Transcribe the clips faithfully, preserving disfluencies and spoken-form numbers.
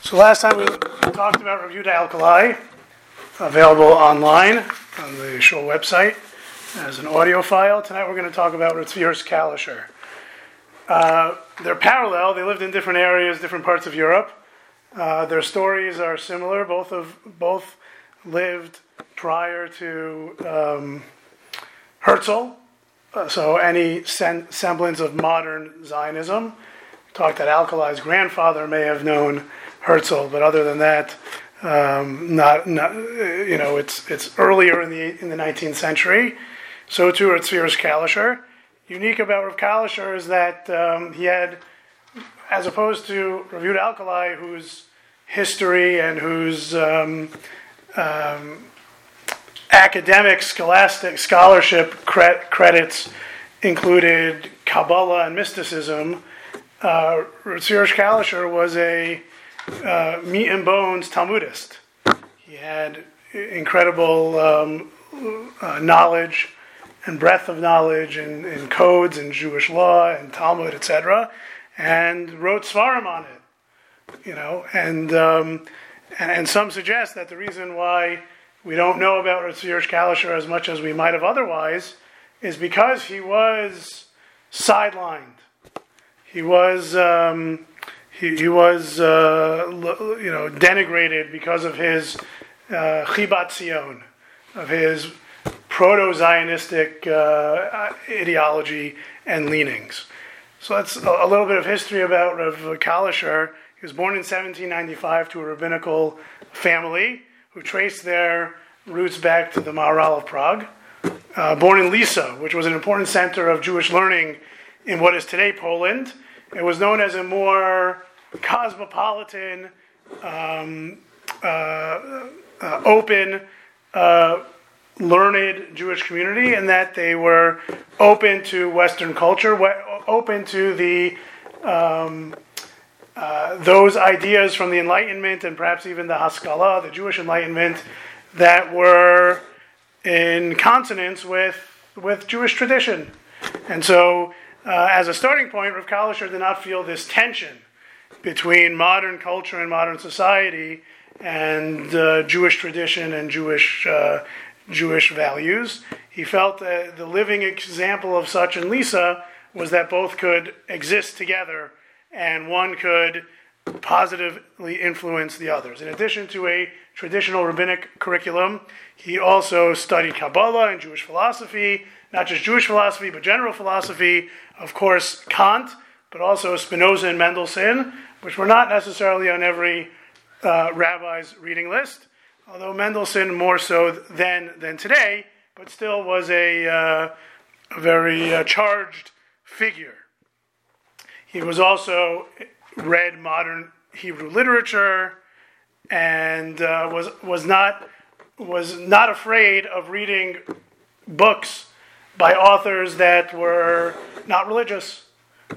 So last time we talked about Reviewed Alkali, available online on the Shul website as an audio file. Tonight we're going to talk about Tzvi Kalisher. Uh, they're parallel. They lived in different areas, different parts of Europe. Uh, their stories are similar. Both of both lived prior to um, Herzl. Uh, so any sen- semblance of modern Zionism. We talked that Alkali's grandfather may have known Herzl, but other than that, um, not, not you know, it's it's earlier in the in the nineteenth century. So too are Tzvi Kalisher. Unique about Rav Kalisher is that um, he had, as opposed to Reviewed Alkali, whose history and whose um, um, academic, scholastic scholarship cre- credits included Kabbalah and mysticism, uh, Tzvi Kalisher was a uh, meat and bones Talmudist. He had incredible um, uh, knowledge and breadth of knowledge in, in codes and Jewish law and Talmud, et cetera, and wrote svarim on it. You know, and, um, and and some suggest that the reason why we don't know about Tzvi Kalisher as much as we might have otherwise is because he was sidelined. He was um, he, he was uh, you know denigrated because of his uh, Chibat Zion, of his proto-Zionistic uh, ideology and leanings. So that's a, a little bit of history about Rav Kalisher. He was born in seventeen ninety-five to a rabbinical family who traced their roots back to the Maharal of Prague. Uh, born in Lisa, which was an important center of Jewish learning in what is today Poland. It was known as a more cosmopolitan, um, uh, uh, open, uh, learned Jewish community, and that they were open to Western culture, open to the um, uh, those ideas from the Enlightenment and perhaps even the Haskalah, the Jewish Enlightenment, that were in consonance with with Jewish tradition. And so, uh, as a starting point, Rav Kalisher did not feel this tension between modern culture and modern society and uh, Jewish tradition and Jewish uh, Jewish values. He felt that the living example of such in Lisa was that both could exist together and one could positively influence the others. In addition to a traditional rabbinic curriculum, he also studied Kabbalah and Jewish philosophy, not just Jewish philosophy, but general philosophy, of course, Kant, but also Spinoza and Mendelssohn, which were not necessarily on every uh, rabbi's reading list, although Mendelssohn more so then than today, but still was a, uh, a very uh, charged figure. He was also read modern Hebrew literature and uh, was was not was not afraid of reading books by authors that were not religious,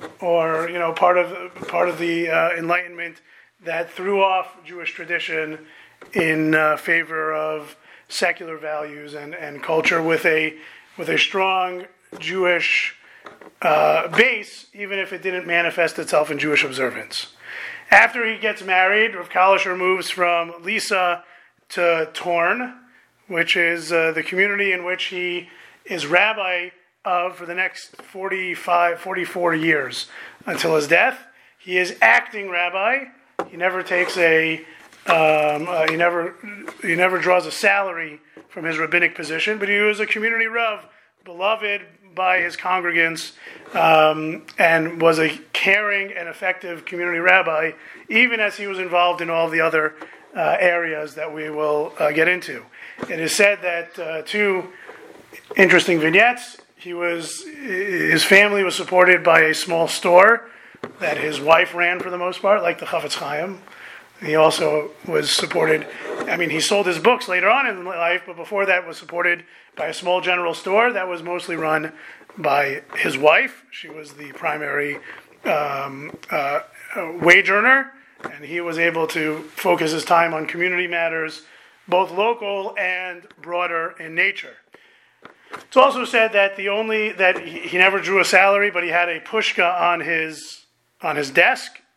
or you know part of part of the uh, Enlightenment that threw off Jewish tradition in uh, favor of secular values and, and culture with a with a strong Jewish uh, base, even if it didn't manifest itself in Jewish observance. After he gets married, Rav Kalisher moves from Lisa to Torn, which is uh, the community in which he is rabbi of for the next forty-five, forty-four years until his death. He is acting rabbi. He never takes a Um, uh, he never he never draws a salary from his rabbinic position, but he was a community rav, beloved by his congregants, um, and was a caring and effective community rabbi, even as he was involved in all the other uh, areas that we will uh, get into. It is said that uh, two interesting vignettes. He was his family was supported by a small store that his wife ran for the most part, like the Chafetz Chaim. He also was supported, I mean, he sold his books later on in life, but before that was supported by a small general store that was mostly run by his wife. She was the primary um, uh, wage earner, and he was able to focus his time on community matters, both local and broader in nature. It's also said that the only, that he, he never drew a salary, but he had a pushka on his on his desk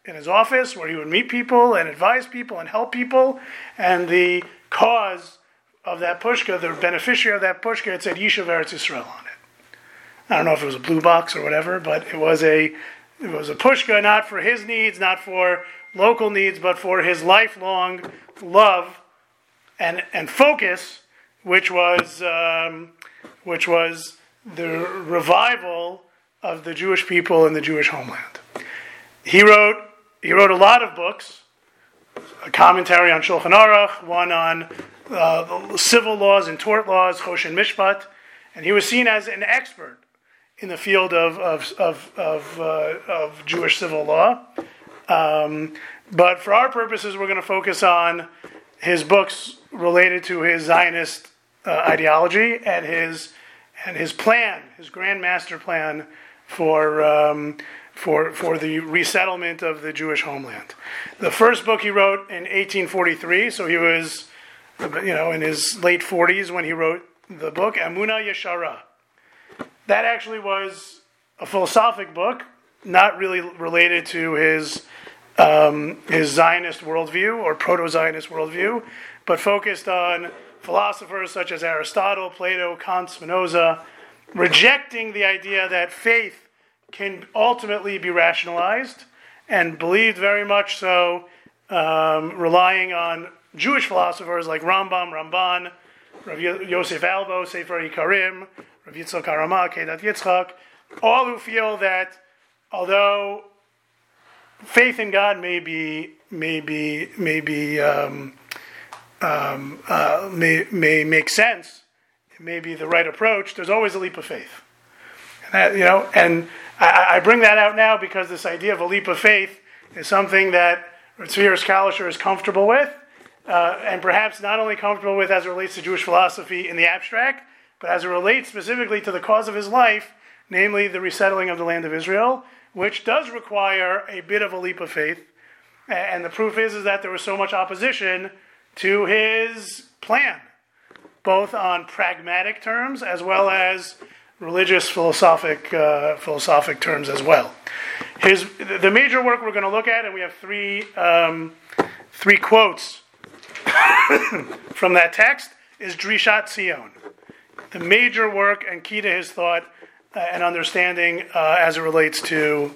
in his office where he would meet people and advise people and help people. And the cause of that pushka, the beneficiary of that pushka, it said Yishuv Eretz Yisrael on it. I don't know if it was a blue box or whatever, but it was a it was a pushka not for his needs, not for local needs, but for his lifelong love and and focus, which was um, which was the revival of the Jewish people in the Jewish homeland. He wrote he wrote a lot of books, a commentary on Shulchan Aruch, one on uh, civil laws and tort laws, Choshen Mishpat, and he was seen as an expert in the field of of of of, uh, of Jewish civil law. Um, but for our purposes, we're going to focus on his books related to his Zionist uh, ideology and his and his plan, his grand master plan for um, for for the resettlement of the Jewish homeland. The first book he wrote in eighteen forty-three, so he was, you know, in his late forties when he wrote the book Emunah Yeshara. That actually was a philosophic book, not really related to his um, his Zionist worldview or proto-Zionist worldview, but focused on philosophers such as Aristotle, Plato, Kant, Spinoza, rejecting the idea that faith can ultimately be rationalized, and believed very much so, um, relying on Jewish philosophers like Rambam, Ramban, Rav Yosef Albo, Sefer Ikarim, Rav Yitzchak Arama, Kedat Yitzchak, all who feel that although faith in God may be may be may be um, um, uh, may may make sense, it may be the right approach, there's always a leap of faith. And that, you know, and I, I bring that out now because this idea of a leap of faith is something that Tzvi Harris Kalisher is comfortable with, uh, and perhaps not only comfortable with as it relates to Jewish philosophy in the abstract, but as it relates specifically to the cause of his life, namely the resettling of the land of Israel, which does require a bit of a leap of faith. And the proof is, is that there was so much opposition to his plan, both on pragmatic terms as well as religious philosophic uh, philosophic terms as well. His the major work we're going to look at, and we have three um, three quotes from that text, is Drishat Zion. The major work and key to his thought uh, and understanding uh, as it relates to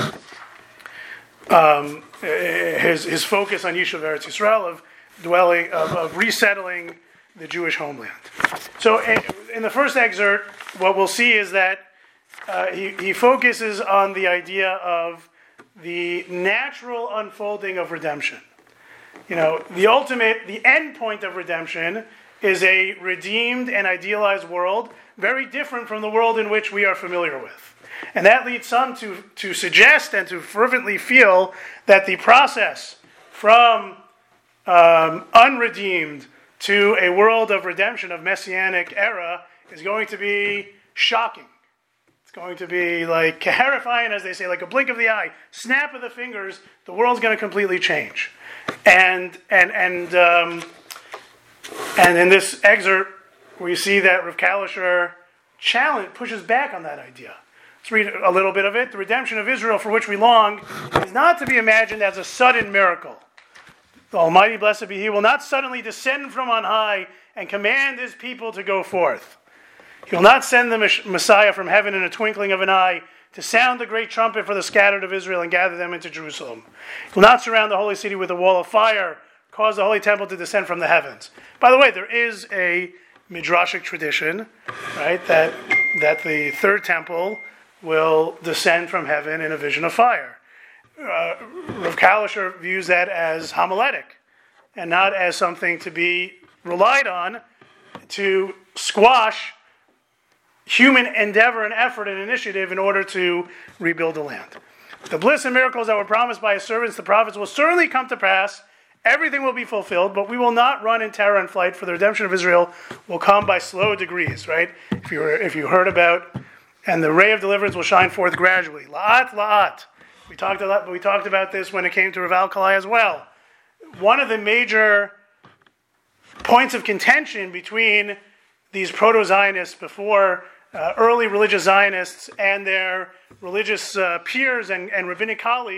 um, his his focus on Yishuv Eretz Yisrael, of dwelling of, of resettling the Jewish homeland. So, in the first excerpt, what we'll see is that uh, he he focuses on the idea of the natural unfolding of redemption. You know, the ultimate, the end point of redemption is a redeemed and idealized world, very different from the world in which we are familiar with. And that leads some to, to suggest and to fervently feel that the process from um, unredeemed to a world of redemption, of messianic era, is going to be shocking. It's going to be like terrifying, as they say, like a blink of the eye, snap of the fingers, the world's going to completely change. And and and um, and in this excerpt, we see that Rav Kalisher challenge pushes back on that idea. Let's read a little bit of it. The redemption of Israel for which we long is not to be imagined as a sudden miracle. The Almighty, blessed be He, will not suddenly descend from on high and command His people to go forth. He will not send the Messiah from heaven in a twinkling of an eye to sound the great trumpet for the scattered of Israel and gather them into Jerusalem. He will not surround the holy city with a wall of fire, cause the holy temple to descend from the heavens. By the way, there is a midrashic tradition, right, that that the third temple will descend from heaven in a vision of fire. Uh, Rav Kalisher views that as homiletic and not as something to be relied on to squash human endeavor and effort and initiative in order to rebuild the land. The bliss and miracles that were promised by His servants, the prophets, will certainly come to pass. Everything will be fulfilled, but we will not run in terror and flight, for the redemption of Israel will come by slow degrees, right? If you were, if you heard about, and the ray of deliverance will shine forth gradually. La'at, la'at. We talked a lot, we talked about this when it came to Rav Alkalai as well. One of the major points of contention between these proto-Zionists before uh, early religious Zionists and their religious uh, peers and, and rabbinic colleagues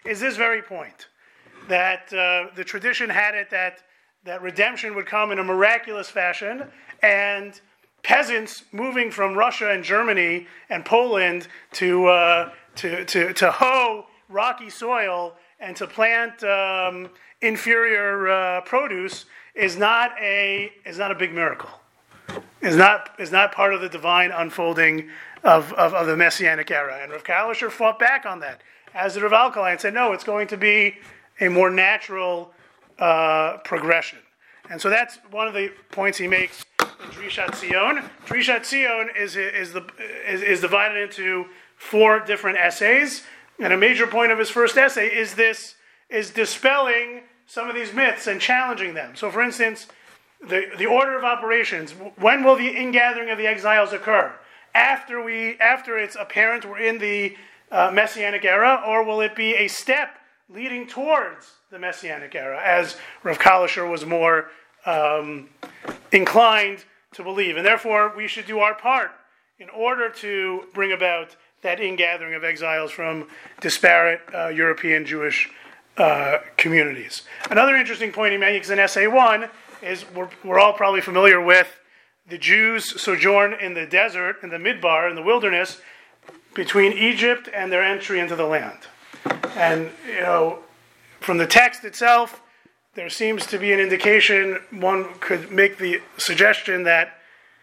is this very point, that uh, the tradition had it that, that redemption would come in a miraculous fashion, and peasants moving from Russia and Germany and Poland to uh, to, to to hoe rocky soil and to plant um, inferior uh, produce is not a is not a big miracle. Is not is not part of the divine unfolding of, of, of the Messianic era. And Rav Kalisher fought back on that, as did Rav Alkalai, and said, no, it's going to be a more natural uh, progression. And so that's one of the points he makes in Drishat Zion. Drishat Zion is is the is, is divided into four different essays, and a major point of his first essay is this is dispelling some of these myths and challenging them. So, for instance, the the order of operations. When will the ingathering of the exiles occur? After we after it's apparent we're in the uh, Messianic era, or will it be a step leading towards the Messianic era, as Rav Kalisher was more um, inclined to believe. And therefore, we should do our part in order to bring about that ingathering of exiles from disparate uh, European Jewish uh, communities. Another interesting point he makes in Essay one is we're, we're all probably familiar with the Jews' sojourn in the desert, in the Midbar, in the wilderness, between Egypt and their entry into the land. And, you know, from the text itself, there seems to be an indication, one could make the suggestion that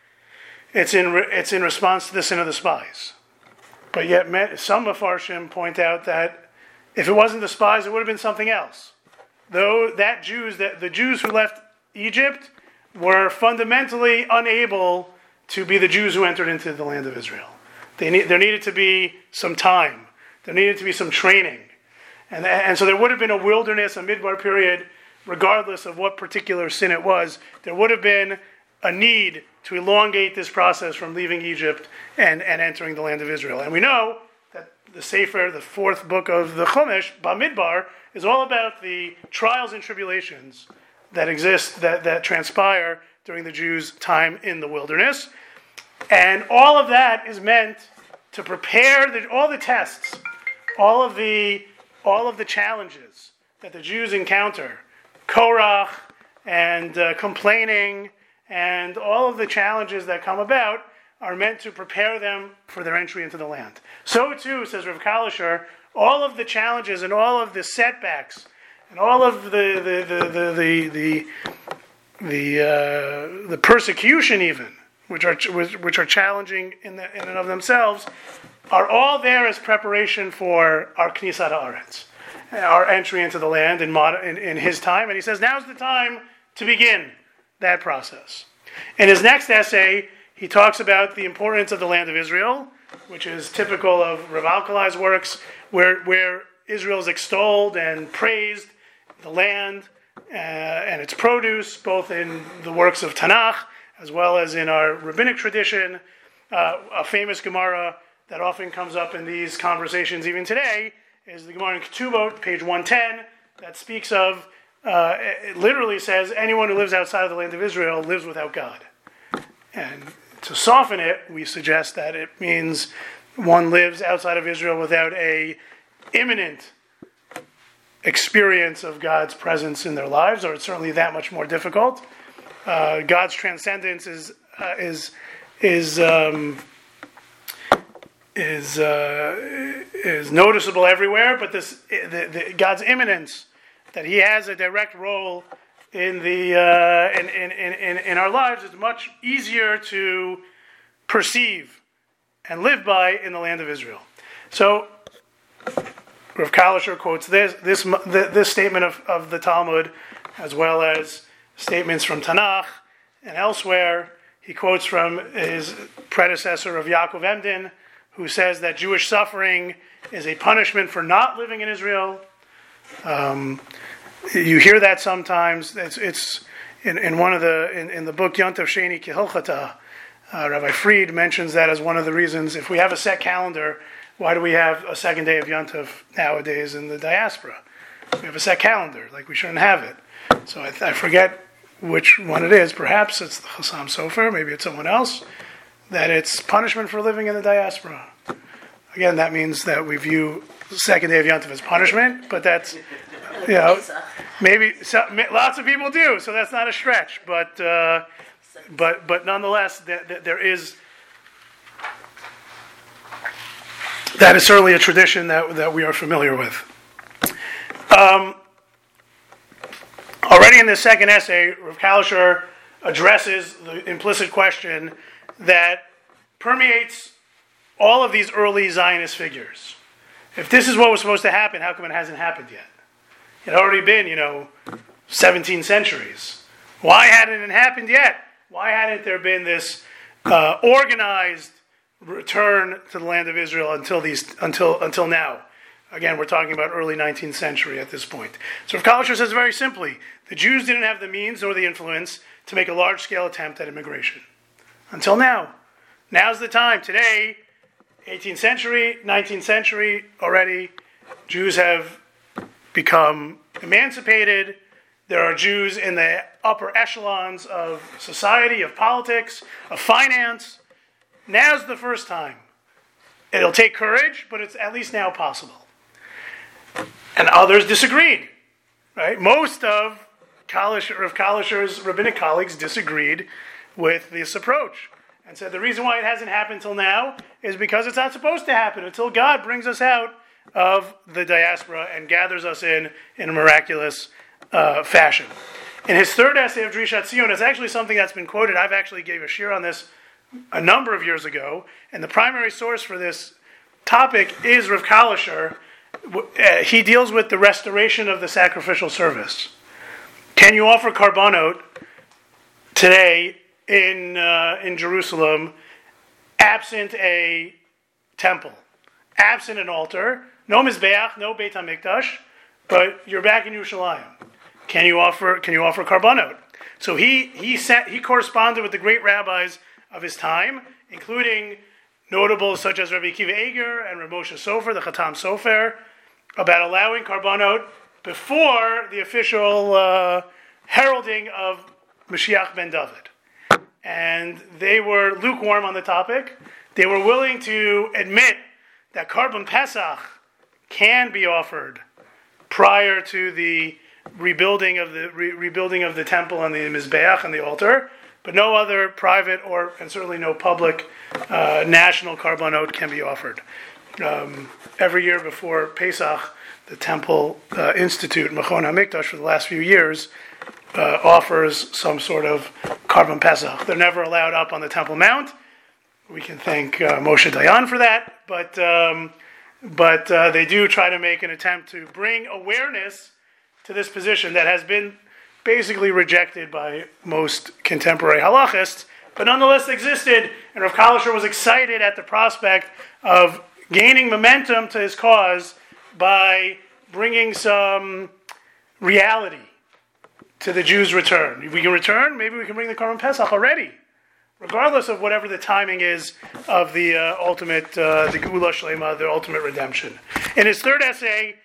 it's in re- it's in response to the sin of the spies. But yet some Mefarshim point out that if it wasn't the spies, it would have been something else. Though that Jews, that the Jews who left Egypt were fundamentally unable to be the Jews who entered into the land of Israel. They need, there needed to be some time. There needed to be some training. And, and so there would have been a wilderness, a midbar period, regardless of what particular sin it was. There would have been a need to elongate this process from leaving Egypt and, and entering the land of Israel. And we know that the Sefer, the fourth book of the Chumash, Bamidbar, is all about the trials and tribulations that exist, that, that transpire during the Jews' time in the wilderness. And all of that is meant to prepare the, all the tests, all of the all of the challenges that the Jews encounter, Korach and uh, complaining, and all of the challenges that come about are meant to prepare them for their entry into the land. So too, says Rav Kalisher, all of the challenges and all of the setbacks and all of the the the the the the, the, uh, the persecution even, which are which are challenging in the, in and of themselves, are all there as preparation for our Knisat Haaretz, our entry into the land in, mod, in, in his time. And he says, now's the time to begin that process. In his next essay, he talks about the importance of the land of Israel, which is typical of Rav Alkalai's works, where, where Israel is extolled and praised, the land uh, and its produce, both in the works of Tanakh, as well as in our rabbinic tradition. Uh, a famous Gemara that often comes up in these conversations even today is the Gemara in Ketubot, page one ten, that speaks of, uh, it literally says, anyone who lives outside of the land of Israel lives without God. And to soften it, we suggest that it means one lives outside of Israel without a imminent experience of God's presence in their lives, or it's certainly that much more difficult. Uh, God's transcendence is uh, is is um, is uh, is noticeable everywhere, but this the, the, God's immanence, that He has a direct role in the uh, in, in, in in our lives, is much easier to perceive and live by in the land of Israel. So Rav Kalisher quotes this this this statement of, of the Talmud, as well as statements from Tanakh and elsewhere. He quotes from his predecessor of Yaakov Emden, who says that Jewish suffering is a punishment for not living in Israel. Um, you hear that sometimes. It's, it's in, in one of the in, in the book Yontav Sheni Kehilchata, uh, Rabbi Fried mentions that as one of the reasons. If we have a set calendar, why do we have a second day of Yontav nowadays in the diaspora? We have a set calendar, like we shouldn't have it. So I, I forget which one it is. Perhaps it's the Chassam Sofer, maybe it's someone else, that it's punishment for living in the diaspora. Again, that means that we view the second day of Yom Tov as punishment, but that's, you know, maybe so, lots of people do, so that's not a stretch. But uh, but but nonetheless, there, there is that is certainly a tradition that that we are familiar with. Um, already in this second essay, Rav Kalisher addresses the implicit question that permeates all of these early Zionist figures. If this is what was supposed to happen, how come it hasn't happened yet? It had already been, you know, seventeen centuries. Why hadn't it happened yet? Why hadn't there been this uh, organized return to the land of Israel until these until until now? Again, we're talking about early nineteenth century at this point. So Rav Kalisher says very simply, the Jews didn't have the means nor the influence to make a large-scale attempt at immigration. Until now. Now's the time. Today, eighteenth century, nineteenth century, already, Jews have become emancipated. There are Jews in the upper echelons of society, of politics, of finance. Now's the first time. It'll take courage, but it's at least now possible. And others disagreed. Right? Most of Kalish, Rav Kalisher's rabbinic colleagues disagreed with this approach and said the reason why it hasn't happened till now is because it's not supposed to happen until God brings us out of the diaspora and gathers us in in a miraculous uh, fashion. In his third essay of Drishat Zion, it's actually something that's been quoted. I've actually gave a shir on this a number of years ago, and the primary source for this topic is Rav Kalisher. Uh, he deals with the restoration of the sacrificial service. Can you offer karbanot today in uh, in Jerusalem absent a temple, absent an altar, no mizbeach, no Beit HaMikdash, but you're back in Yerushalayim? Can you offer Can you offer karbanot? So he he sent, he corresponded with the great rabbis of his time, including notables such as Rabbi Akiva Eger and Rav Moshe Sofer, the Chatam Sofer, about allowing karbanot before the official uh, heralding of Mashiach ben David. And they were lukewarm on the topic. They were willing to admit that Karban Pesach can be offered prior to the rebuilding of the re- rebuilding of the temple and the Mizbeach and the altar, but no other private or and certainly no public uh, national karbanot can be offered. Um, every year before Pesach, the Temple uh, Institute, Machon HaMikdash, for the last few years, uh, offers some sort of Karban Pesach. They're never allowed up on the Temple Mount. We can thank uh, Moshe Dayan for that, but um, but uh, they do try to make an attempt to bring awareness to this position that has been basically rejected by most contemporary halachists, but nonetheless existed, and Rav Kalisher was excited at the prospect of gaining momentum to his cause by bringing some reality to the Jews' return. If we can return, maybe we can bring the Karban Pesach already, regardless of whatever the timing is of the uh, ultimate, uh, the Geula Shlema, the ultimate redemption. In his third essay,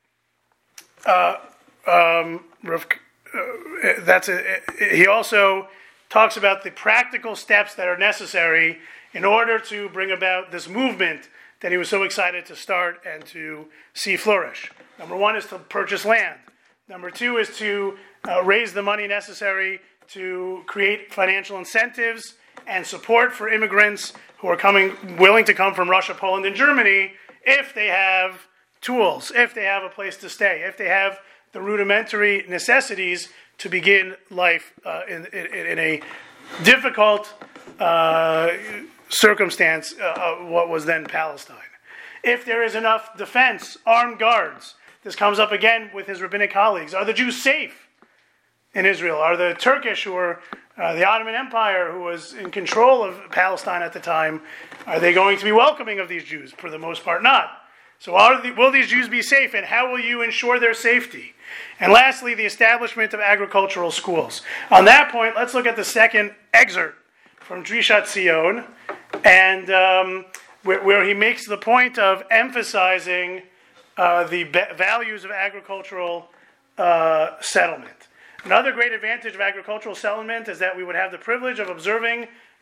uh, um, Rav, uh, that's a, he also talks about the practical steps that are necessary in order to bring about this movement that he was so excited to start and to see flourish. Number one is to purchase land. Number two is to uh, raise the money necessary to create financial incentives and support for immigrants who are coming, willing to come from Russia, Poland, and Germany, if they have tools, if they have a place to stay, if they have the rudimentary necessities to begin life uh, in, in, in a difficult uh, circumstance uh, of what was then Palestine. If there is enough defense, armed guards, this comes up again with his rabbinic colleagues. Are the Jews safe in Israel? Are the Turkish, who were uh, the Ottoman Empire, who was in control of Palestine at the time, are they going to be welcoming of these Jews? For the most part, not. So are the, will these Jews be safe, and how will you ensure their safety? And lastly, the establishment of agricultural schools. On that point, let's look at the second excerpt from Drishat Zion, and um, where, where he makes the point of emphasizing uh, the be- values of agricultural uh, settlement. Another great advantage of agricultural settlement is that we would have the privilege of observing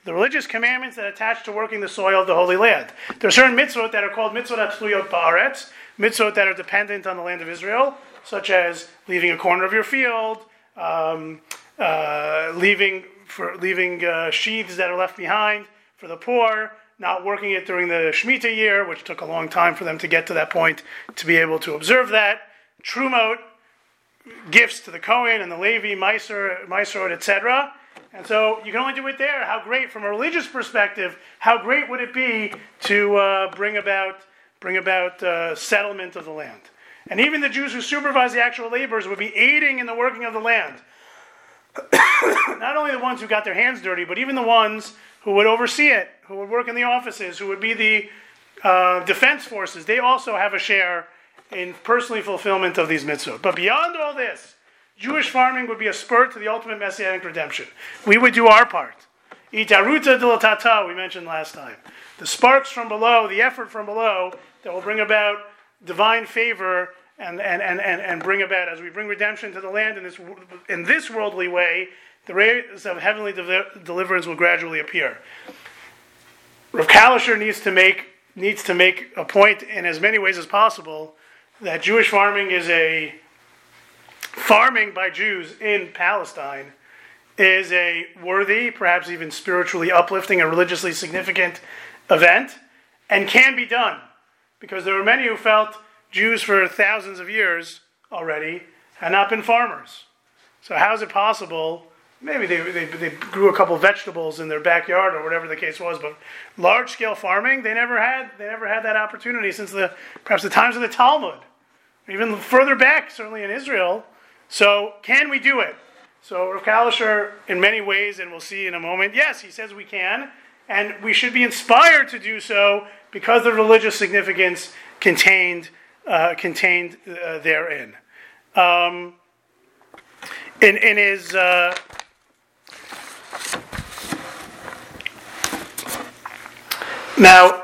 the religious commandments that attach to working the soil of the Holy Land. There are certain mitzvot that are called mitzvot hatzluyot ba'aretz, mitzvot that are dependent on the land of Israel, such as leaving a corner of your field, um, uh, leaving for leaving uh, sheaths that are left behind for the poor, not working it during the Shemitah year, which took a long time for them to get to that point to be able to observe that. Trumot, gifts to the Kohen and the Levi, Meiser, Meiserot, et cetera. And so you can only do it there. How great, from a religious perspective, how great would it be to uh, bring about bring about uh, settlement of the land? And even the Jews who supervise the actual laborers would be aiding in the working of the land. Not only the ones who got their hands dirty, but even the ones who would oversee it, who would work in the offices, who would be the uh, defense forces. They also have a share in personally fulfillment of these mitzvot. But beyond all this, Jewish farming would be a spur to the ultimate messianic redemption. We would do our part. Itaruta dilatata, we mentioned last time. The sparks from below, the effort from below, that will bring about divine favor and, and, and, and, and bring about, as we bring redemption to the land in this in this worldly way, the rays of heavenly de- deliverance will gradually appear. Rav Kalisher needs to make needs to make a point in as many ways as possible that Jewish farming is a farming by Jews in Palestine is a worthy, perhaps even spiritually uplifting and religiously significant event, and can be done. Because there were many who felt Jews for thousands of years already had not been farmers. So how is it possible? Maybe they, they they grew a couple of vegetables in their backyard or whatever the case was, but large-scale farming, they never had they never had that opportunity since the perhaps the times of the Talmud. Even further back, certainly in Israel. So, can we do it? So, Rav Kalisher, in many ways, and we'll see in a moment, yes, he says we can, and we should be inspired to do so because of the religious significance contained uh, contained uh, therein. Um, in, in his uh, now.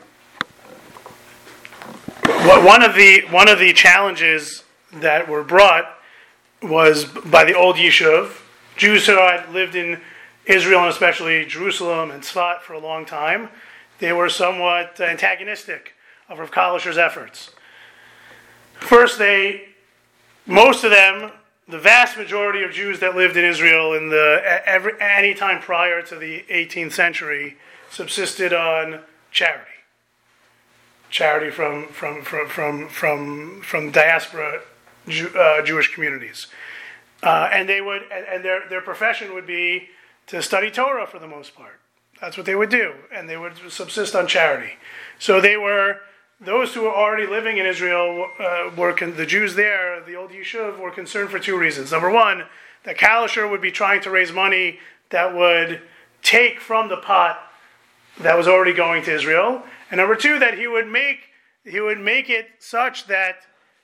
One of the one of the challenges that were brought was by the old Yishuv. Jews who had lived in Israel and especially Jerusalem and Tzfat for a long time. They were somewhat antagonistic of Rav Kalisher's efforts. First, they, most of them, the vast majority of Jews that lived in Israel in the every, any time prior to the eighteenth century subsisted on charity. Charity from from from from from, from diaspora Jew, uh, Jewish communities, uh, and they would and, and their their profession would be to study Torah for the most part. That's what they would do, and they would subsist on charity. So they were those who were already living in Israel uh, were con- the Jews there, the old Yishuv, were concerned for two reasons. Number one, that Kalisher would be trying to raise money that would take from the pot that was already going to Israel. And number two, that he would make he would make it such that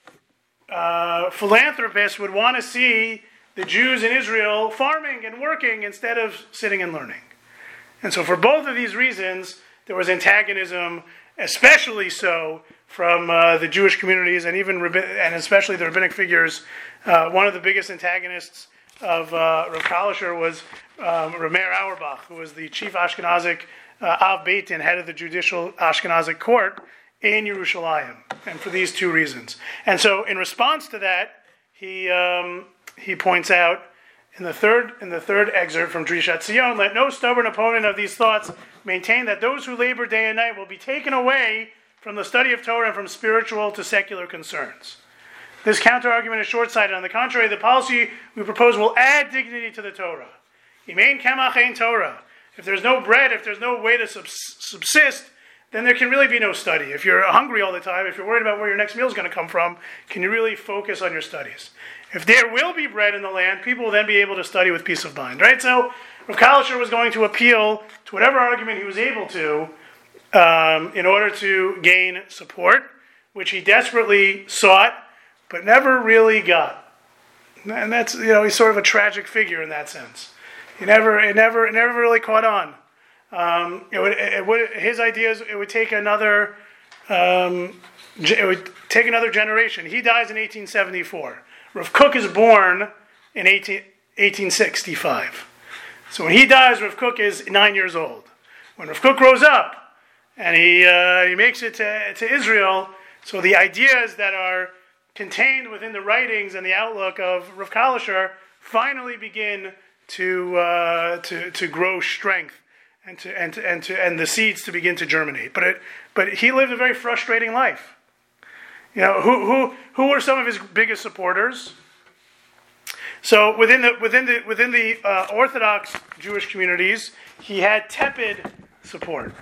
uh, philanthropists would want to see the Jews in Israel farming and working instead of sitting and learning. And so for both of these reasons, there was antagonism, especially so from uh, the Jewish communities and even and especially the rabbinic figures. Uh, one of the biggest antagonists of uh, Rav Kalisher was um, Rameir Auerbach, who was the chief Ashkenazic Uh, Av Beit Din, head of the judicial Ashkenazic court in Yerushalayim, and for these two reasons. And so, in response to that, he um, he points out in the third in the third excerpt from Drishat Zion, "Let no stubborn opponent of these thoughts maintain that those who labor day and night will be taken away from the study of Torah and from spiritual to secular concerns. This counter-argument is short-sighted. On the contrary, the policy we propose will add dignity to the Torah. Imein kemach ein Torah. If there's no bread, if there's no way to subsist, then there can really be no study. If you're hungry all the time, if you're worried about where your next meal is going to come from, can you really focus on your studies? If there will be bread in the land, people will then be able to study with peace of mind, right? So Rav Kalisher was going to appeal to whatever argument he was able to um, in order to gain support, which he desperately sought, but never really got. And that's, you know, he's sort of a tragic figure in that sense. He never, it never, it never really caught on. Um, it would, it would, his ideas, it would take another, um, it would take another generation. He dies in eighteen seventy-four. Rav Kook is born in eighteen, eighteen sixty-five. So when he dies, Rav Kook is nine years old. When Rav Kook grows up and he uh, he makes it to, to Israel, so the ideas that are contained within the writings and the outlook of Rav Kalisher finally begin to uh, to to grow strength and to and to, and to and the seeds to begin to germinate. But it but he lived a very frustrating life. You know, who who who were some of his biggest supporters? So within the within the within the uh, Orthodox Jewish communities, he had tepid support,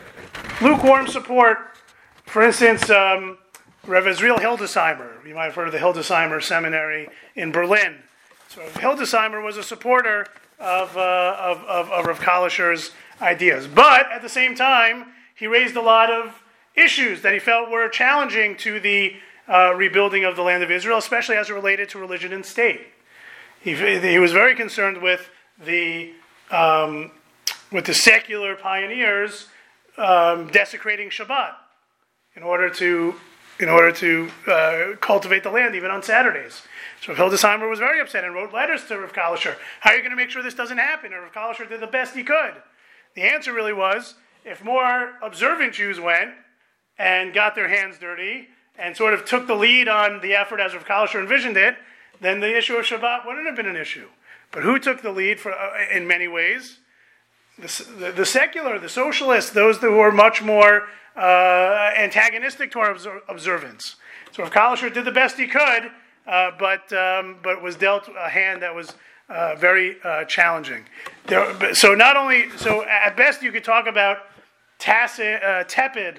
lukewarm support. For instance, um, Rev Israel Hildesheimer. You might have heard of the Hildesheimer Seminary in Berlin. So Hildesheimer was a supporter of uh, of, of, of Rav Kalisher's ideas, but at the same time, he raised a lot of issues that he felt were challenging to the uh, rebuilding of the land of Israel, especially as it related to religion and state. He, he was very concerned with the um, with the secular pioneers um, desecrating Shabbat in order to in order to uh, cultivate the land even on Saturdays. So Rav Hildesheimer was very upset and wrote letters to Rav Kalisher. How are you going to make sure this doesn't happen? And Rav Kalisher did the best he could. The answer really was, if more observant Jews went and got their hands dirty and sort of took the lead on the effort as Rav Kalisher envisioned it, then the issue of Shabbat wouldn't have been an issue. But who took the lead for, uh, in many ways? The, the, the secular, the socialists, those who were much more uh, antagonistic to our obser- observance. So Rav Kalisher did the best he could, uh, but um, but was dealt a hand that was uh, very uh, challenging. There, so not only, so at best you could talk about tacit, uh, tepid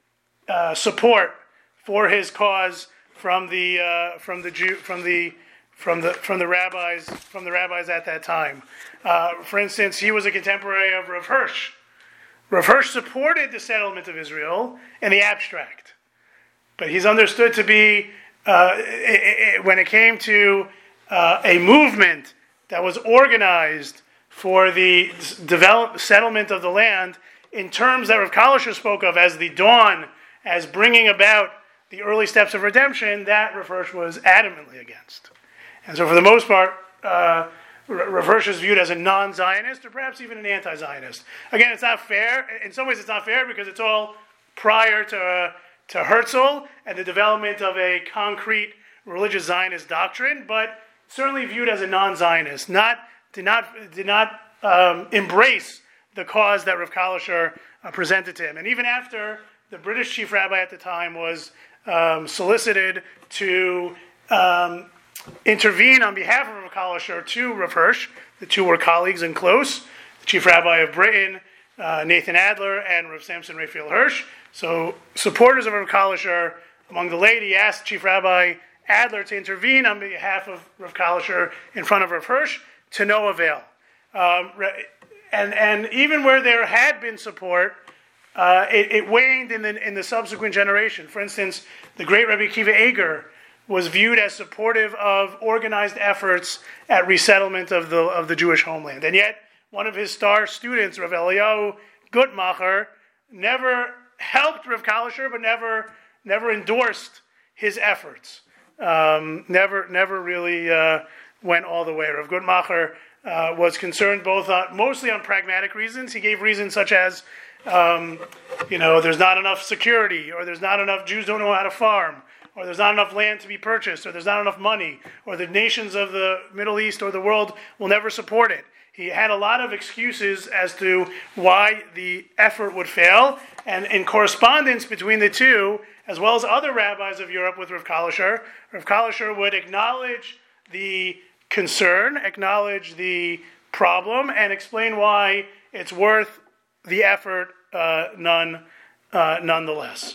uh, support for his cause from the uh, from the Jew from the from the from the rabbis from the rabbis at that time. Uh, for instance, he was a contemporary of Rav Hirsch. Rav Hirsch supported the settlement of Israel in the abstract, but he's understood to be uh, it, it, when it came to uh, a movement that was organized for the develop settlement of the land in terms that Rav Kalisher spoke of as the dawn, as bringing about the early steps of redemption, that Rav Hirsch was adamantly against. And so for the most part, uh, Rav Hirsch is viewed as a non-Zionist or perhaps even an anti-Zionist. Again, it's not fair. In some ways it's not fair because it's all prior to, uh, to Herzl and the development of a concrete religious Zionist doctrine, but certainly viewed as a non-Zionist, not, did not, did not um, embrace the cause that Rav Kalisher uh, presented to him. And even after the British chief rabbi at the time was Um, solicited to um, intervene on behalf of Rav Kalisher to Rav Hirsch. The two were colleagues and close. The chief rabbi of Britain, uh, Nathan Adler, and Rav Samson Raphael Hirsch. So supporters of Rav Kalisher among the laity asked Chief Rabbi Adler to intervene on behalf of Rav Kalisher in front of Rav Hirsch, to no avail. Um, and, and even where there had been support, Uh, it, it waned in the in the subsequent generation. For instance, the great Rabbi Akiva Eger was viewed as supportive of organized efforts at resettlement of the of the Jewish homeland, and yet one of his star students, Rav Eliyahu Guttmacher, never helped Rav Kalisher, but never never endorsed his efforts. Um, never never really uh, went all the way. Rav Guttmacher uh, was concerned both on, mostly on pragmatic reasons. He gave reasons such as Um, you know, there's not enough security, or there's not enough, Jews don't know how to farm, or there's not enough land to be purchased, or there's not enough money, or the nations of the Middle East or the world will never support it. He had a lot of excuses as to why the effort would fail, and in correspondence between the two, as well as other rabbis of Europe with Rav Kalisher, Rav Kalisher would acknowledge the concern, acknowledge the problem, and explain why it's worth the effort uh, none, uh, nonetheless.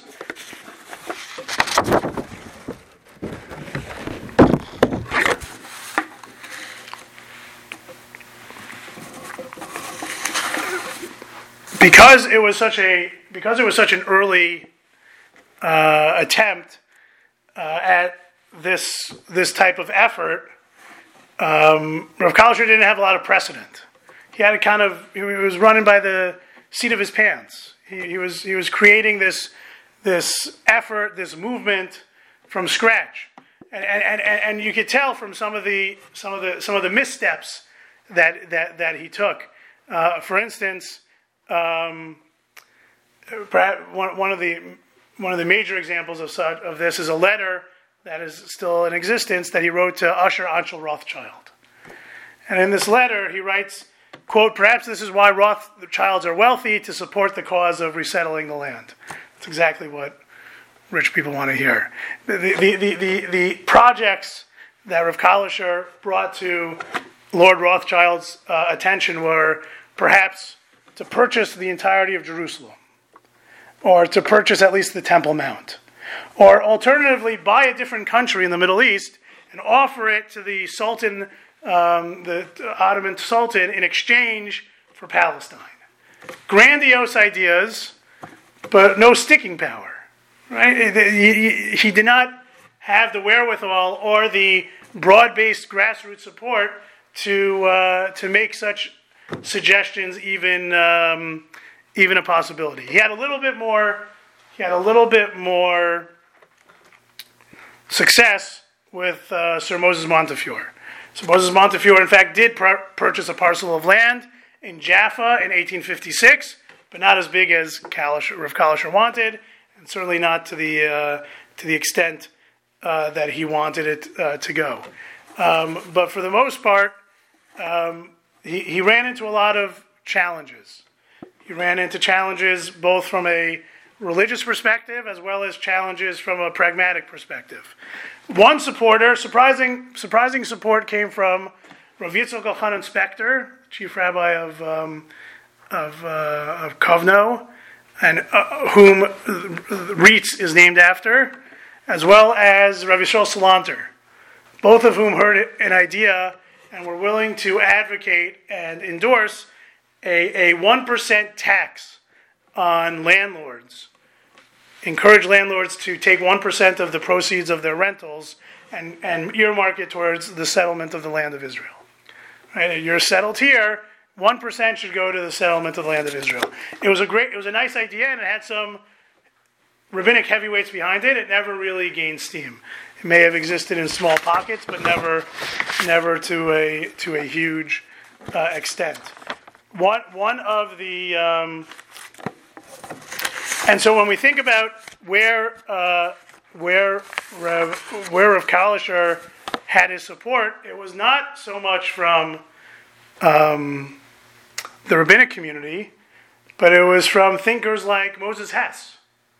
Because it was such a because it was such an early uh, attempt uh, at this this type of effort, um, Rav Kalisher didn't have a lot of precedent. He had a kind of he was running by the seat of his pants. He, he was he was creating this this effort, this movement from scratch, and and, and and you could tell from some of the some of the some of the missteps that that that he took. Uh, for instance, um, perhaps one, one of the one of the major examples of such of this is a letter that is still in existence that he wrote to Usher Anshel Rothschild. And in this letter, he writes, quote, "Perhaps this is why Rothschilds are wealthy, to support the cause of resettling the land." That's exactly what rich people want to hear. The, the, the, the, the projects that Rav Kalisher brought to Lord Rothschild's uh, attention were perhaps to purchase the entirety of Jerusalem, or to purchase at least the Temple Mount, or alternatively buy a different country in the Middle East and offer it to the Sultan, um, the Ottoman Sultan, in exchange for Palestine. Grandiose ideas, but no sticking power. Right? He, he did not have the wherewithal or the broad-based grassroots support to uh, to make such suggestions even um, even a possibility. He had a little bit more. He had a little bit more success with uh, Sir Moses Montefiore. So Moses Montefiore, in fact, did pr- purchase a parcel of land in Jaffa in eighteen fifty-six, but not as big as Kalisher, Rav Kalisher wanted, and certainly not to the uh, to the extent uh, that he wanted it uh, to go. Um, but for the most part, um, he, he ran into a lot of challenges. He ran into challenges both from a religious perspective as well as challenges from a pragmatic perspective. One supporter, surprising surprising support, came from Rav Yitzchak Elchanan Spector, chief rabbi of um, of, uh, of Kovno, and uh, whom Rietz is named after, as well as Rav Yisrael Salanter, both of whom heard an idea and were willing to advocate and endorse a, a one percent tax on landlords. Encourage landlords to take one percent of the proceeds of their rentals and, and earmark it towards the settlement of the land of Israel. Right? You're settled here, one percent should go to the settlement of the land of Israel. It was a great, it was a nice idea, and it had some rabbinic heavyweights behind it. It never really gained steam. It may have existed in small pockets, but never, never to a to a huge uh, extent. One one of the um, and so when we think about where uh, where Rev, where Rav Kalisher had his support, it was not so much from um, the rabbinic community, but it was from thinkers like Moses Hess,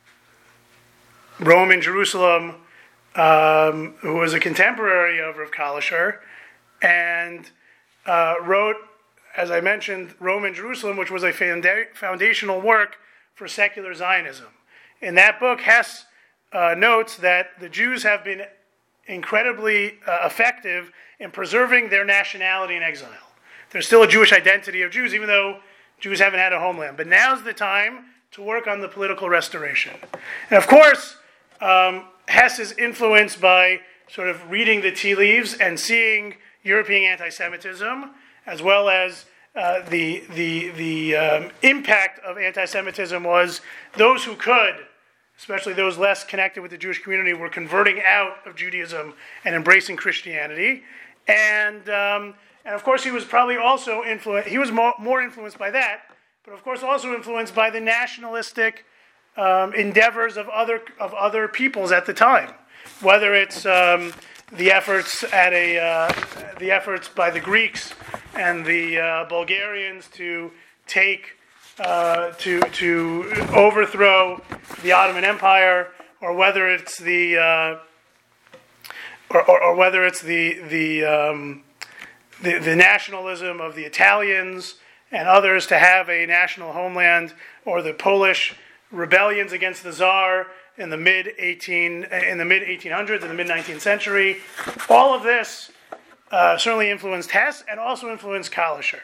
Rome and Jerusalem, um, who was a contemporary of Rav Kalisher, and uh, wrote, as I mentioned, Rome and Jerusalem, which was a founda- foundational work for secular Zionism. In that book, Hess uh, notes that the Jews have been incredibly uh, effective in preserving their nationality in exile. There's still a Jewish identity of Jews, even though Jews haven't had a homeland. But now's the time to work on the political restoration. And of course, um, Hess is influenced by sort of reading the tea leaves and seeing European anti-Semitism, as well as uh, the the the um, impact of anti-Semitism was those who could, especially those less connected with the Jewish community, were converting out of Judaism and embracing Christianity. And um, and of course, he was probably also influenced. He was more, more influenced by that, but of course also influenced by the nationalistic um, endeavors of other of other peoples at the time, whether it's um, the efforts at a uh, the efforts by the Greeks and the uh, Bulgarians to take uh, to to overthrow the Ottoman Empire, or whether it's the uh, or, or, or whether it's the the, um, the the nationalism of the Italians and others to have a national homeland, or the Polish rebellions against the Tsar in the mid eighteen in the mid eighteen hundreds, in the mid nineteenth century. All of this uh, certainly influenced Hess and also influenced Kalisher,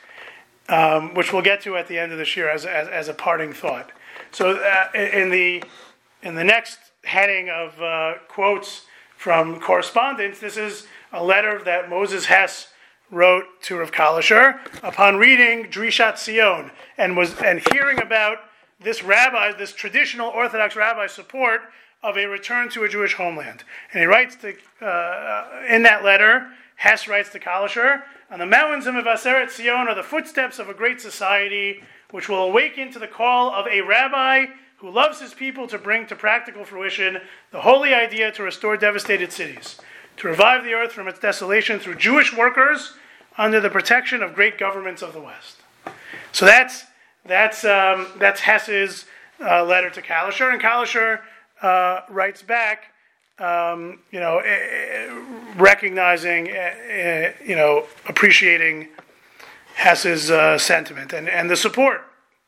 um, which we'll get to at the end of this year as as, as a parting thought. So uh, in the in the next heading of uh, quotes from correspondence, this is a letter that Moses Hess wrote to Rav Kalisher upon reading Drishat Zion and was and hearing about this rabbi, this traditional Orthodox rabbi's support of a return to a Jewish homeland. And he writes to, uh, in that letter, Hess writes to Kalisher, On the mountains of Mevaseret Zion are the footsteps of a great society, which will awaken to the call of a rabbi who loves his people to bring to practical fruition the holy idea to restore devastated cities, to revive the earth from its desolation through Jewish workers under the protection of great governments of the West. So that's that's um, that's Hess's uh, letter to Kalischer, and Kalischer uh, writes back, um, you know, recognizing, uh, you know, appreciating Hess's uh, sentiment and, and the support.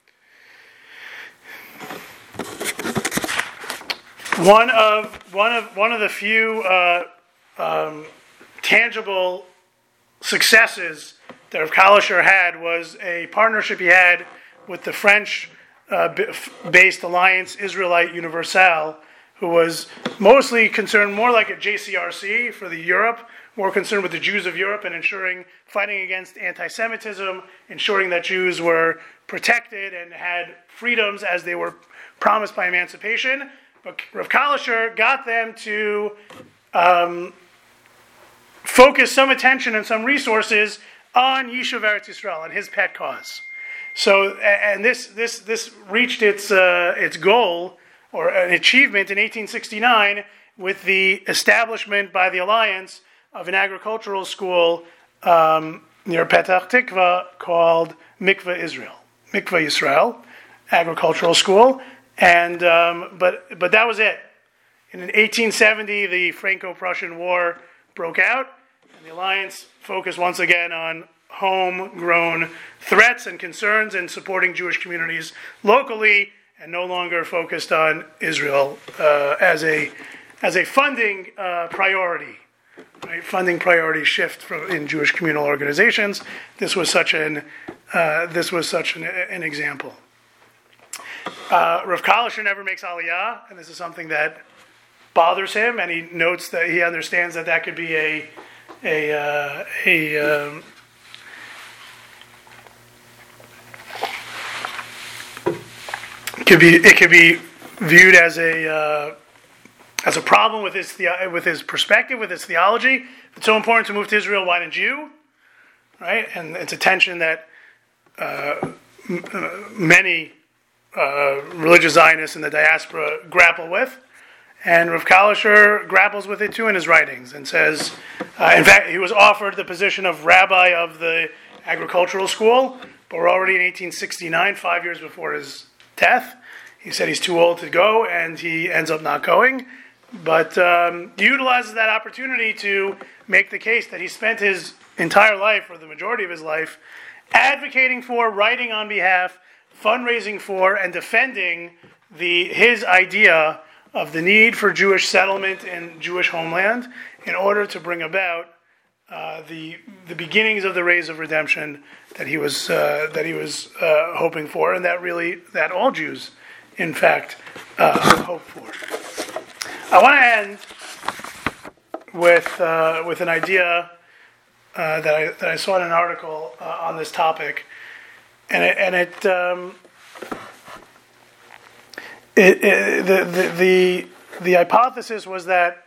One of one of one of the few uh, um, tangible successes that Rav Kalischer had was a partnership he had with the French-based uh, alliance Israelite Universal, who was mostly concerned more like a J C R C for the Europe, more concerned with the Jews of Europe and ensuring, fighting against anti-Semitism, ensuring that Jews were protected and had freedoms as they were promised by emancipation. But Rav Kalischer got them to um, focus some attention and some resources on Yishuv Eretz Yisrael, on his pet cause. So, and this this this reached its uh, its goal or an achievement in eighteen sixty-nine with the establishment by the Alliance of an agricultural school um, near Petach Tikva called Mikveh Israel, Mikveh Yisrael, agricultural school. And um, but but that was it. And in eighteen seventy, the Franco-Prussian War broke out, and the alliance focused once again on homegrown threats and concerns and supporting Jewish communities locally, and no longer focused on Israel uh, as a as a funding uh, priority. Right? Funding priority shift from, in Jewish communal organizations. This was such an uh, this was such an, an example. Uh, Rav Kalischer never makes aliyah, and this is something that bothers him, and he notes that he understands that that could be a a uh, a um, could be it could be viewed as a uh, as a problem with his the, with his perspective, with his theology. If it's so important to move to Israel, why didn't you? Right, and it's a tension that uh, m- uh, many Uh, religious Zionists in the diaspora grapple with, and Rav Kalischer grapples with it too in his writings, and says, uh, in fact, he was offered the position of rabbi of the agricultural school, but we're already in eighteen sixty-nine, five years before his death. He said he's too old to go, and he ends up not going, but um, he utilizes that opportunity to make the case that he spent his entire life, or the majority of his life, advocating for, writing on behalf, fundraising for, and defending the his idea of the need for Jewish settlement in Jewish homeland in order to bring about uh, the the beginnings of the rays of redemption that he was uh, that he was uh, hoping for, and that really that all Jews, in fact, uh, hope for. I want to end with uh, with an idea uh, that I that I saw in an article uh, on this topic. And it, and it, um, it, it the, the the the hypothesis was that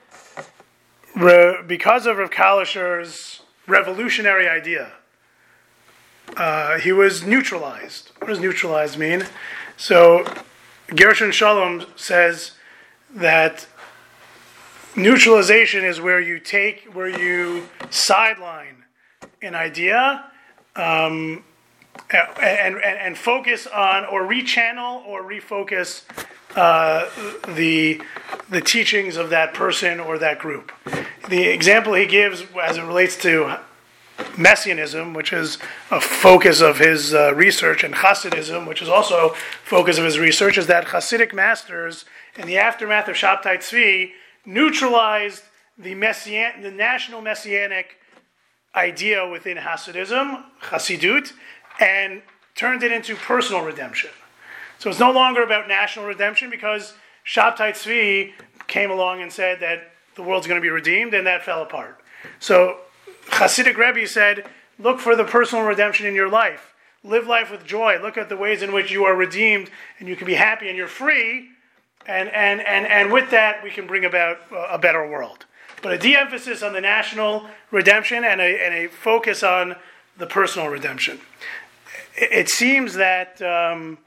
re, because of Rav Kalischer's revolutionary idea, uh, he was neutralized. What does neutralized mean? So Gershon Shalom says that neutralization is where you take, where you sideline an idea. Um, And, and and focus on, or rechannel, or refocus uh, the the teachings of that person or that group. The example he gives, as it relates to Messianism, which is a focus of his uh, research, and Hasidism, which is also focus of his research, is that Hasidic masters, in the aftermath of Shabtai Tzvi, neutralized the messian, the national messianic idea within Hasidism, Hasidut, and turned it into personal redemption. So it's no longer about national redemption, because Shabtai Tzvi came along and said that the world's going to be redeemed, and that fell apart. So Hasidic Rebbe said, look for the personal redemption in your life. Live life with joy. Look at the ways in which you are redeemed, and you can be happy, and you're free, and and and, and with that we can bring about a better world. but a de-emphasis on the national redemption and a, and a focus on the personal redemption. It, it seems that um,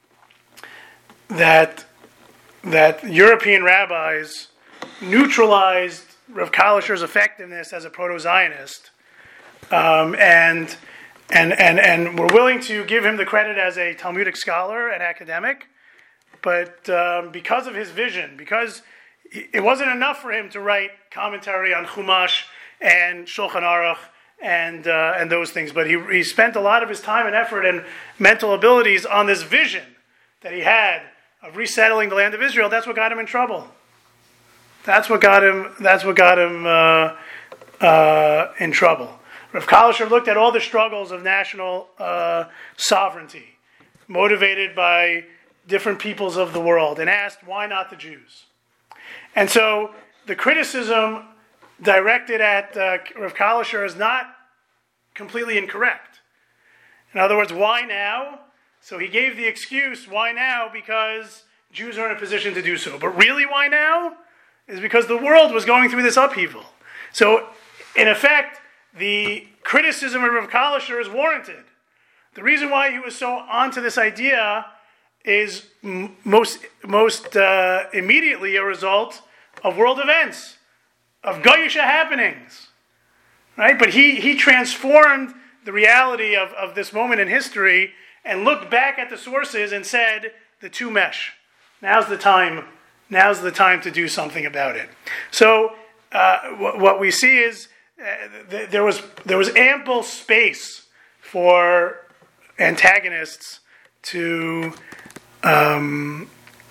that that European rabbis neutralized Rav Kalisher's effectiveness as a proto-Zionist, um, and and and and were willing to give him the credit as a Talmudic scholar and academic, but um, because of his vision, because it wasn't enough for him to write commentary on Chumash and Shulchan Aruch and uh, and those things, but he he spent a lot of his time and effort and mental abilities on this vision that he had of resettling the land of Israel. That's what got him in trouble. That's what got him. That's what got him uh, uh, in trouble. Rav Kalisher looked at all the struggles of national uh, sovereignty, motivated by different peoples of the world, and asked, "Why not the Jews?" And so, the criticism directed at uh, Rav Kalisher is not completely incorrect. In other words, why now? So he gave the excuse, why now? Because Jews are in a position to do so. But really, why now? Is because the world was going through this upheaval. So, in effect, the criticism of Rav Kalisher is warranted. The reason why he was so onto this idea is m- most most uh, immediately a result of world events, of Goyisha happenings, right? But he he transformed the reality of, of this moment in history and looked back at the sources and said, the two mesh. Now's the time. Now's the time to do something about it. So uh, w- what we see is uh, th- there was there was ample space for antagonists to um,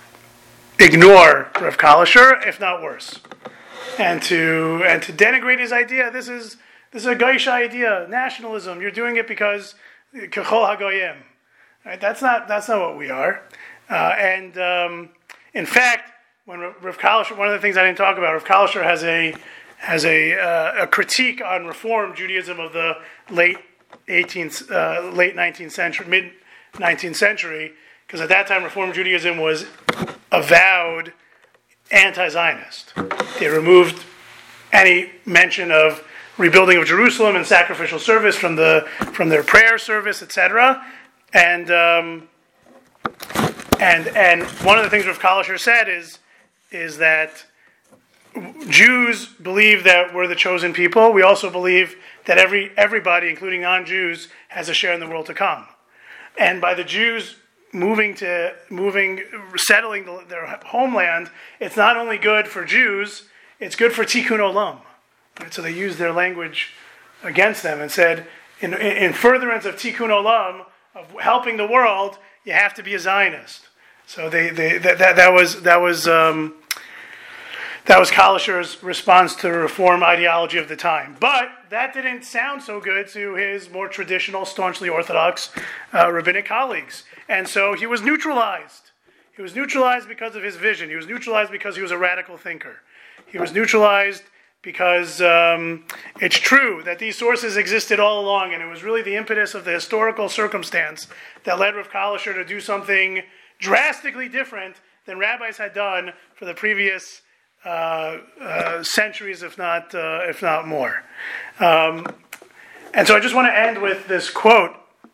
ignore Rav Kalisher, if not worse, and to and to denigrate his idea. This is this is a Goyish idea, nationalism. You're doing it because kechol hagoyim. Right? That's not that's not what we are. Uh, and um, in fact, when Rav Kalisher, one of the things I didn't talk about, Rav Kalisher has a has a uh, a critique on Reform Judaism of the late eighteenth, uh, late nineteenth century, mid nineteenth century, because at that time Reform Judaism was avowed anti-Zionist. They removed any mention of rebuilding of Jerusalem and sacrificial service from the from their prayer service, et cetera. And um, and and one of the things Rav Kalisher said is is that Jews believe that we're the chosen people. We also believe that every everybody, including non-Jews, has a share in the world to come. And by the Jews moving to moving, settling the, their homeland, it's not only good for Jews, it's good for Tikkun Olam. Right? So they used their language against them and said, in, in furtherance of Tikkun Olam, of helping the world, you have to be a Zionist. So they, they that, that that was that was um, that was Kalisher's response to the Reform ideology of the time. But that didn't sound so good to his more traditional, staunchly Orthodox uh, rabbinic colleagues, and so he was neutralized. He was neutralized because of his vision. He was neutralized because he was a radical thinker. He was neutralized because um, it's true that these sources existed all along, and it was really the impetus of the historical circumstance that led Rav Kalisher to do something drastically different than rabbis had done for the previous uh, uh, centuries, if not uh, if not more. Um, and so I just want to end with this quote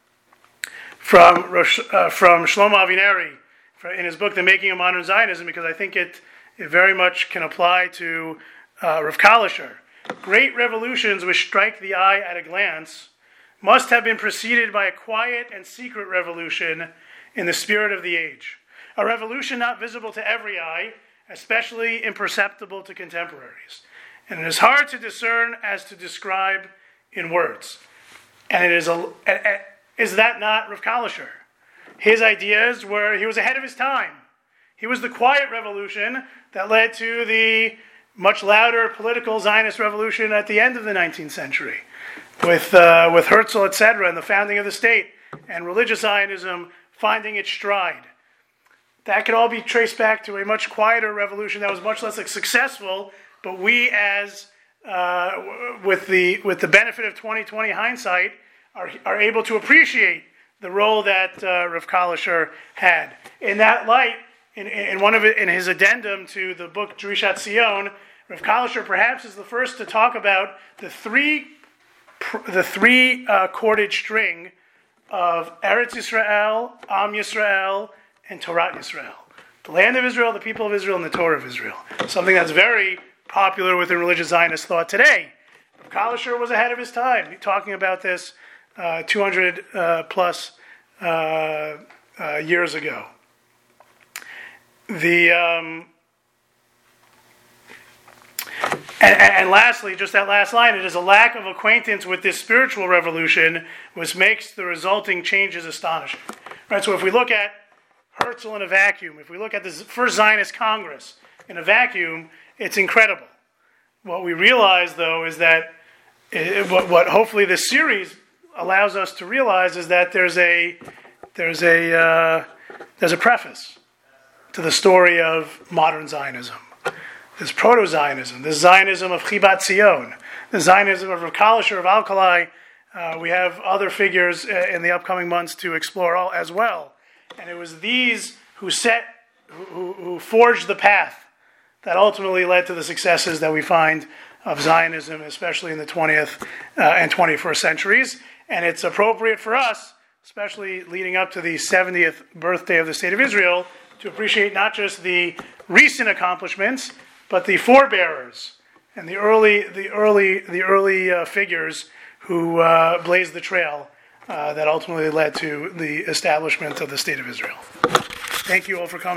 from uh, from Shlomo Avineri in his book, The Making of Modern Zionism, because I think it, it very much can apply to uh, Rav Kalisher. Great revolutions which strike the eye at a glance must have been preceded by a quiet and secret revolution in the spirit of the age. A revolution not visible to every eye, especially imperceptible to contemporaries. And it is hard to discern as to describe in words. And it is a, is that not Rav Kalisher? His ideas were, he was ahead of his time. He was the quiet revolution that led to the much louder political Zionist revolution at the end of the nineteenth century, with uh, with Herzl, et cetera, and the founding of the state, and religious Zionism finding its stride. That could all be traced back to a much quieter revolution that was much less successful, but we, as uh, with the with the benefit of twenty twenty hindsight, are are able to appreciate the role that uh, Rav Kalisher had. In that light, in, in one of it, in his addendum to the book Drishat Zion, Rav Kalisher perhaps is the first to talk about the three the three uh, chorded string of Eretz Yisrael, Am Yisrael, and Torah Yisrael. The land of Israel, the people of Israel, and the Torah of Israel. Something that's very popular within religious Zionist thought today. Rav Kalisher was ahead of his time, talking about this uh, two hundred uh, plus uh, uh, years ago. The um, And, and lastly, just that last line, it is a lack of acquaintance with this spiritual revolution which makes the resulting changes astonishing. Right, so if we look at Herzl in a vacuum, if we look at the first Zionist Congress in a vacuum, it's incredible. What we realize, though, is that it, what, what hopefully this series allows us to realize is that there's a there's a uh, there's a preface to the story of modern Zionism. This proto-Zionism, this Zionism of Chibat Zion, the Zionism of Rav Kalisher of Alkali. Uh, we have other figures uh, in the upcoming months to explore all, as well. And it was these who set, who, who forged the path that ultimately led to the successes that we find of Zionism, especially in the twentieth uh, and twenty-first centuries. And it's appropriate for us, especially leading up to the seventieth birthday of the State of Israel, to appreciate not just the recent accomplishments, but the forebearers and the early, the early, the early uh, figures who uh, blazed the trail uh, that ultimately led to the establishment of the State of Israel. Thank you all for coming.